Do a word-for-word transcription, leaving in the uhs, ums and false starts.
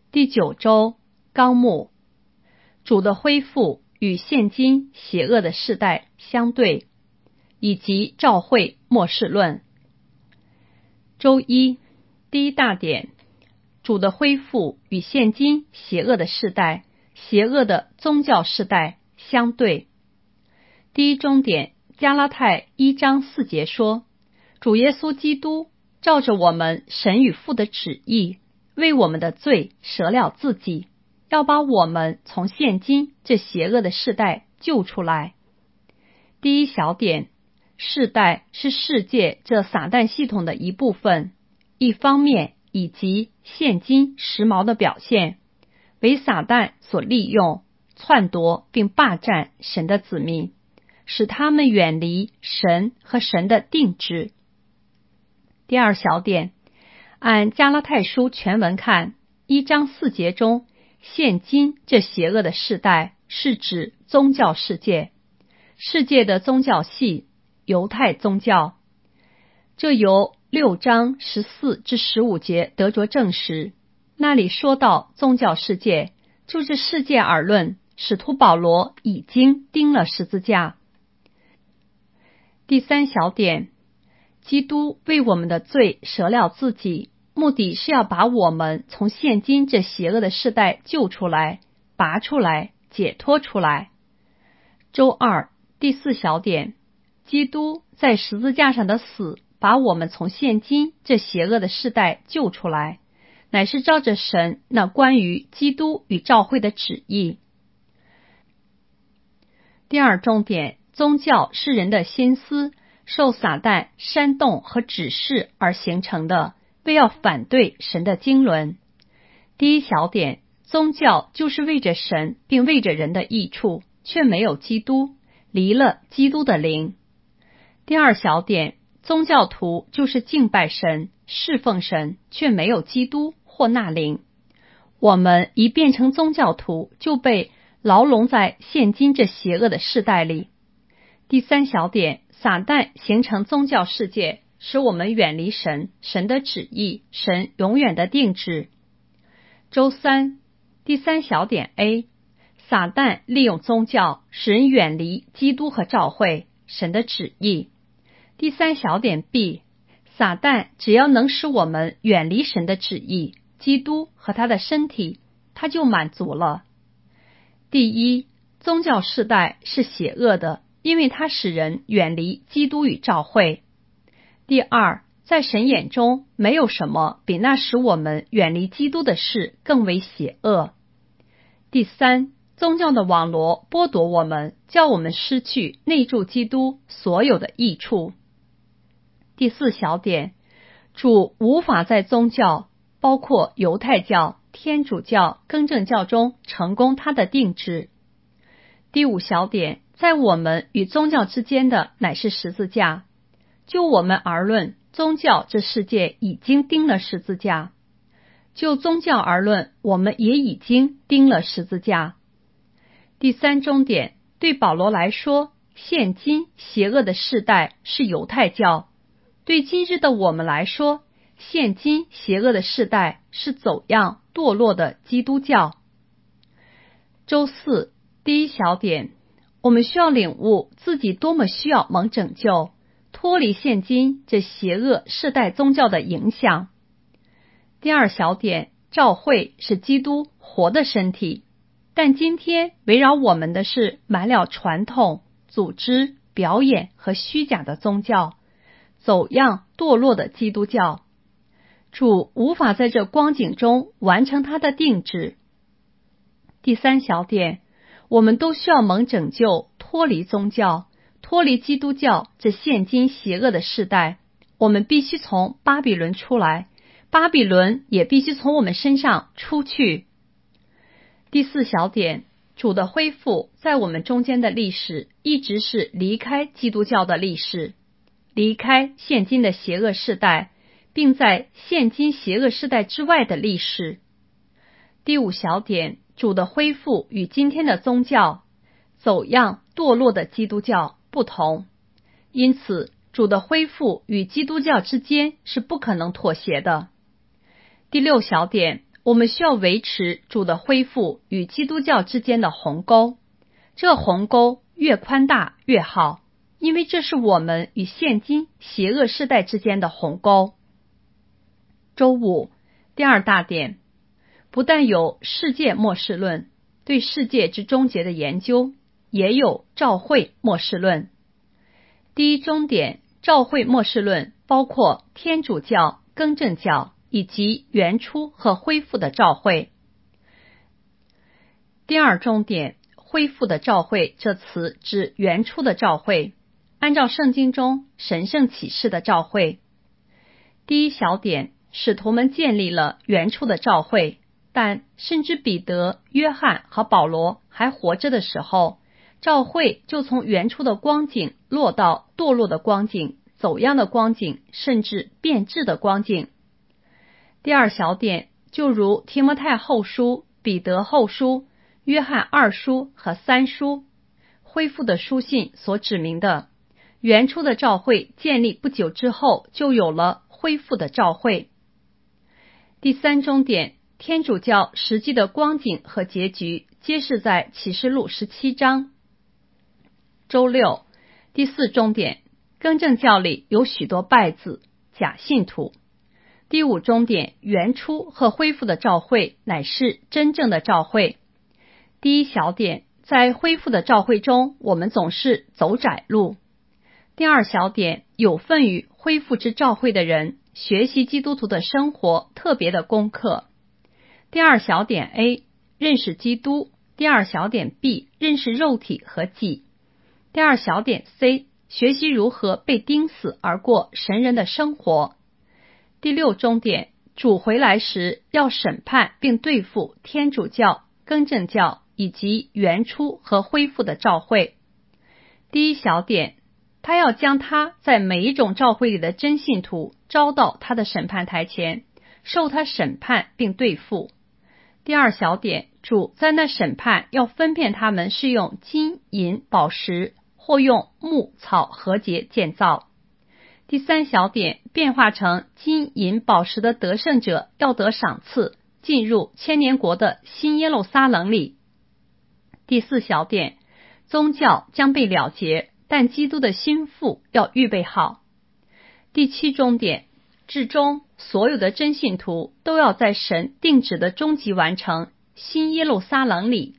第九周纲目，主的恢复与现今邪恶的世代相对，以及召会末世论。周一，第一大点，主的恢复与现今邪恶的世代、邪恶的宗教世代相对。第一中点，加拉太一章四节说，主耶稣基督照着我们神与父的旨意，为我们的罪舍了自己，要把我们从现今这邪恶的世代救出来。第一小点，世代是世界这撒旦系统的一部分，一方面以及现今时髦的表现，为撒旦所利用，篡夺并霸占神的子民，使他们远离神和神的定旨。第二小点，按加拉太书全文看，一章四节中，现今这邪恶的世代是指宗教世界，世界的宗教系犹太宗教，这由六章十四至十五节得着证实。那里说到宗教世界，就这世界而论，使徒保罗已经钉了十字架。第三小点，基督为我们的罪舍了自己，目的是要把我们从现今这邪恶的世代救出来、拔出来、解脱出来。周二，第四小点，基督在十字架上的死，把我们从现今这邪恶的世代救出来，乃是照着神那关于基督与召会的旨意。第二重点，宗教是人的心思受撒旦煽动和指示而形成的，为要反对神的经纶。第一小点，宗教就是为着神并为着人的益处，却没有基督，离了基督的灵。第二小点，宗教徒就是敬拜神、侍奉神，却没有基督或那灵。我们一变成宗教徒，就被牢笼在现今这邪恶的世代里。第三小点，撒旦形成宗教世界，使我们远离神、神的旨意、神永远的定旨。周三，第三小点 A， 撒旦利用宗教使人远离基督和召会、神的旨意。第三小点 B， 撒旦只要能使我们远离神的旨意、基督和他的身体，他就满足了。第一，宗教世代是邪恶的，因为它使人远离基督与召会。第二，在神眼中没有什么比那使我们远离基督的事更为邪恶。第三，宗教的网罗剥夺我们，叫我们失去内住基督所有的益处。第四小点，主无法在宗教，包括犹太教、天主教、更正教中成功他的定旨。第五小点，在我们与宗教之间的乃是十字架。就我们而论，宗教这世界已经钉了十字架；就宗教而论，我们也已经钉了十字架。第三中点，对保罗来说，现今邪恶的世代是犹太教；对今日的我们来说，现今邪恶的世代是走样堕落的基督教。周四，第一小点，我们需要领悟自己多么需要蒙拯救，脱离现今这邪恶世代宗教的影响。第二小点，召会是基督活的身体，但今天围绕我们的是满了传统、组织、表演和虚假的宗教，走样堕落的基督教。主无法在这光景中完成他的定旨。第三小点，我们都需要蒙拯救，脱离宗教，脱离基督教这现今邪恶的世代。我们必须从巴比伦出来，巴比伦也必须从我们身上出去。第四小点，主的恢复在我们中间的历史，一直是离开基督教的历史，离开现今的邪恶世代，并在现今邪恶世代之外的历史。第五小点，主的恢复与今天的宗教走样堕落的基督教不同，因此主的恢复与基督教之间是不可能妥协的。第六小点， 我们需要维持主的恢复与基督教之间的鸿沟，这鸿沟越宽大越好，因为这是我们与现今邪恶世代之间的鸿沟。周五，第二大点，不但有世界末世论，对世界之终结的研究，也有教会末世论。第一中点，教会末世论包括天主教、更正教以及原初和恢复的教会。第二中点，恢复的教会这词指原初的教会，按照圣经中神圣启示的教会。第一小点，使徒们建立了原初的教会，但甚至彼得、约翰和保罗还活着的时候，教会就从原初的光景落到堕落的光景、走样的光景，甚至变质的光景。第二小点，就如提摩太后书、彼得后书、约翰二书和三书恢复的书信所指明的，原初的教会建立不久之后，就有了恢复的教会。第三中点，天主教实际的光景和结局揭示在启示录十七章。周六，第四中点，更正教里有许多败子、假信徒。第五中点，原初和恢复的教会乃是真正的教会。第一小点，在恢复的教会中，我们总是走窄路。第二小点，有份于恢复之教会的人学习基督徒的生活特别的功课。第二小点 A， 认识基督。第二小点 B， 认识肉体和己。第二小点 C， 学习如何被钉死而过神人的生活。第六中点，主回来时要审判并对付天主教、更正教以及原初和恢复的教会。第一小点，他要将他在每一种教会里的真信徒招到他的审判台前，受他审判并对付。第二小点，主在那审判要分辨他们是用金银宝石或用木草禾秸建造。第三小点，变化成金银宝石的得胜者要得赏赐，进入千年国的新耶路撒冷里。第四小点，宗教将被了结，但基督的心腹要预备好。第七中点，至终所有的真信徒都要在神定旨的终极完成新耶路撒冷里